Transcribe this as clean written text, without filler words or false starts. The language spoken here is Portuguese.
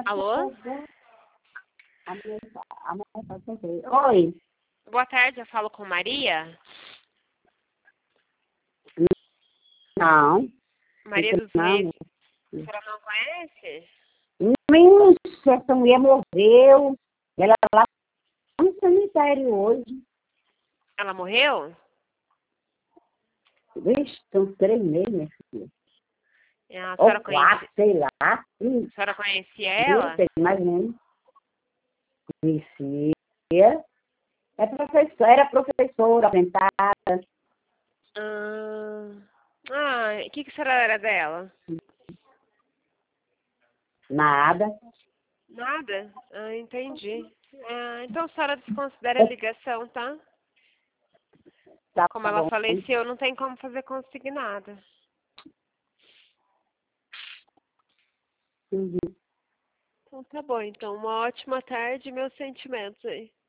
Alô? Oi. Boa tarde, eu falo com Maria. Não. Maria dos Não. Reis. A senhora não conhece? Ixi, essa mulher morreu. Ela lá no cemitério hoje. Ela morreu? Vixe, são 3 meses, minha filha. A Ou senhora 4, sei lá. A senhora conhecia Não ela? sei, mais ou menos. Conhecia. Era professora, apresentada. O que a senhora era dela? Nada. Nada? Entendi. Então a senhora desconsidera a ligação, tá? Tá Como ela bom. faleceu, não tem como fazer consignada. Uhum. Então tá bom, então uma ótima tarde e meus sentimentos aí.